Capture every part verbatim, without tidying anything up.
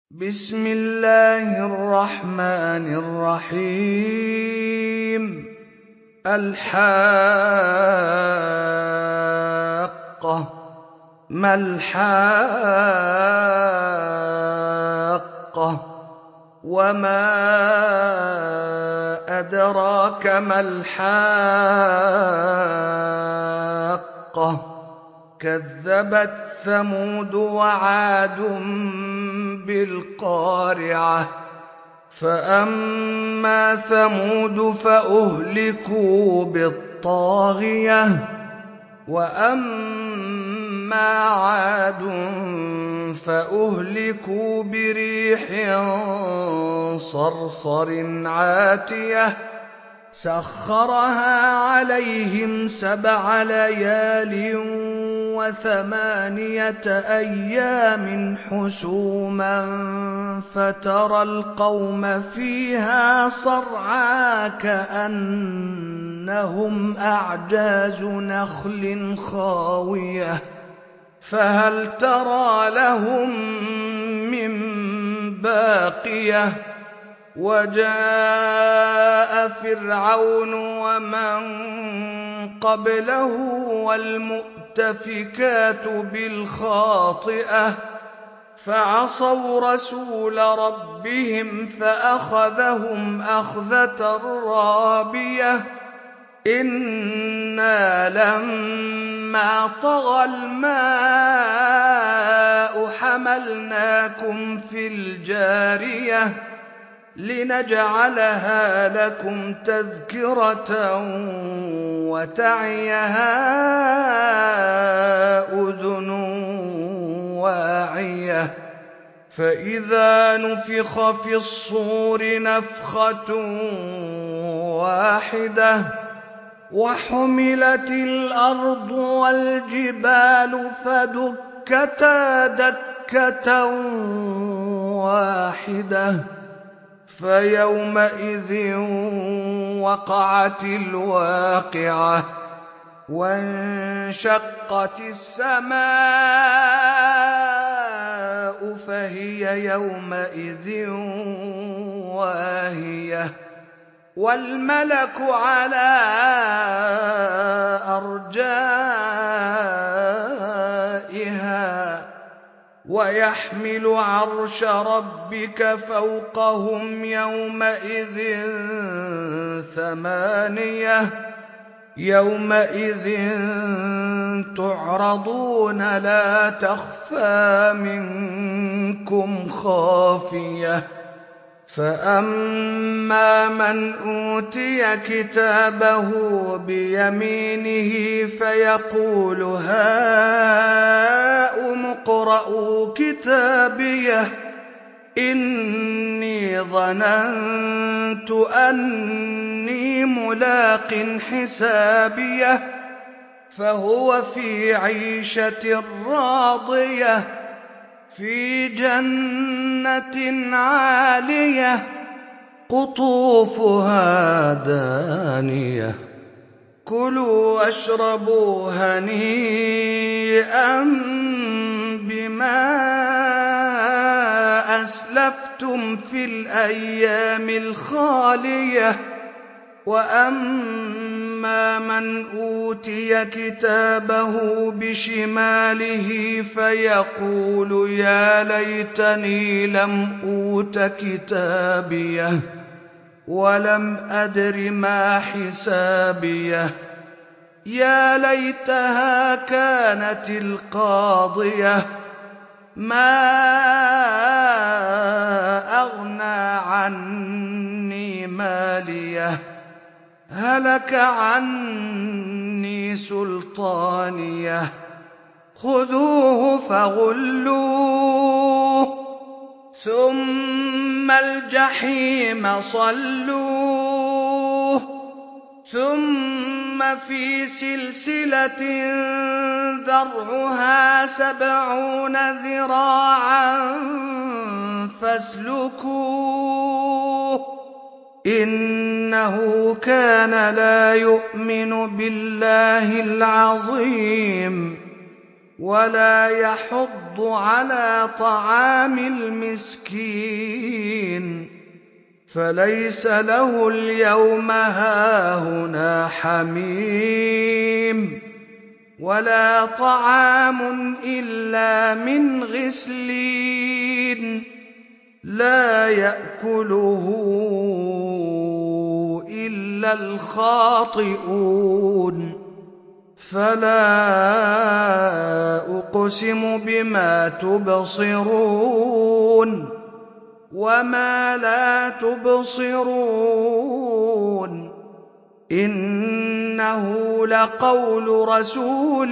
بسم الله الرحمن الرحيم الحاقة ما الحاقة وما أدراك ما الحاقة كذبت ثمود وعاد بالقارعة فأما ثمود فأهلكوا بالطاغية وأما عاد فأهلكوا بريح صرصر عاتية سخرها عليهم سبع ليال وثمانية أيام حسوما فترى القوم فيها صرعى كأنهم أعجاز نخل خاوية فهل ترى لهم من باقية وجاء فرعون ومن قبله والمؤتفكات بالخاطئة فعصوا رسول ربهم فأخذهم أخذة رابية إنا لما طغى الماء حملناكم في الجارية لنجعلها لكم تذكرة وتعيها أذن واعية فإذا نفخ في الصور نفخة واحدة وحملت الأرض والجبال فدكتا دكة واحدة فيومئذ وقعت الواقعة وانشقت السماء فهي يومئذ واهية والملك على أرجائها ويحمل عرش ربك فوقهم يومئذ ثمانية يومئذ تعرضون لا تخفى منكم خافية فأما من أوتي كتابه بيمينه فيقول هاؤم اقرءوا كتابيه إني ظننت أني ملاق حسابيه فهو في عيشة راضية في جنة عالية قطوفها دانية كلوا واشربوا هنيئا بما أسلفتم في الأيام الخالية وأما من أوتي كتابه بشماله فيقول يا ليتني لم أوت كتابيه ولم أدر ما حسابيه يا ليتها كانت القاضية ما أغنى عني ماليه هلك عني سلطانيه خذوه فغلوه ثم الجحيم صلوه ثم في سلسلة ذرعها سبعون ذراعا فاسلكوه إنه كان لا يؤمن بالله العظيم ولا يحض على طعام المسكين فليس له اليوم هاهنا حميم ولا طعام إلا من غسلين لا يأكله إلا الخاطئون فلا أقسم بما تبصرون وما لا تبصرون إنه لقول رسول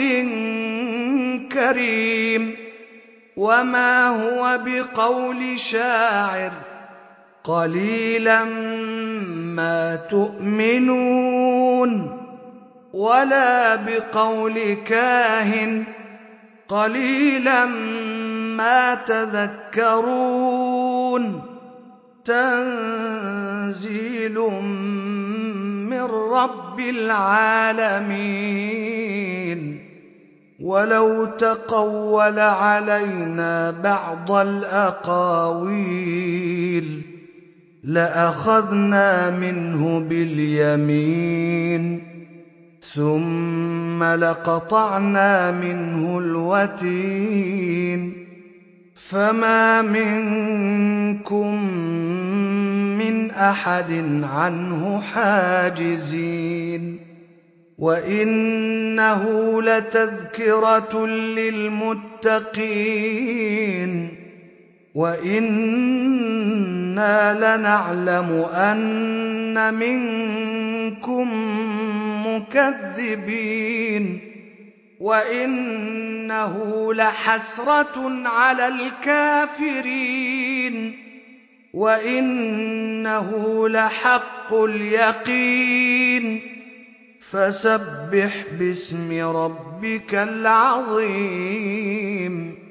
كريم وما هو بقول شاعر قليلا ما تؤمنون ولا بقول كاهن قليلا ما تذكرون تنزيل من رب العالمين ولو تقول علينا بعض الأقاويل لأخذنا منه باليمين ثم لقطعنا منه الوتين فما منكم من أحد عنه حاجزين وإنه لتذكرة للمتقين وإنا لنعلم أن منكم مكذبين وإنه لحسرة على الكافرين وإنه لحق اليقين فسبح باسم ربك العظيم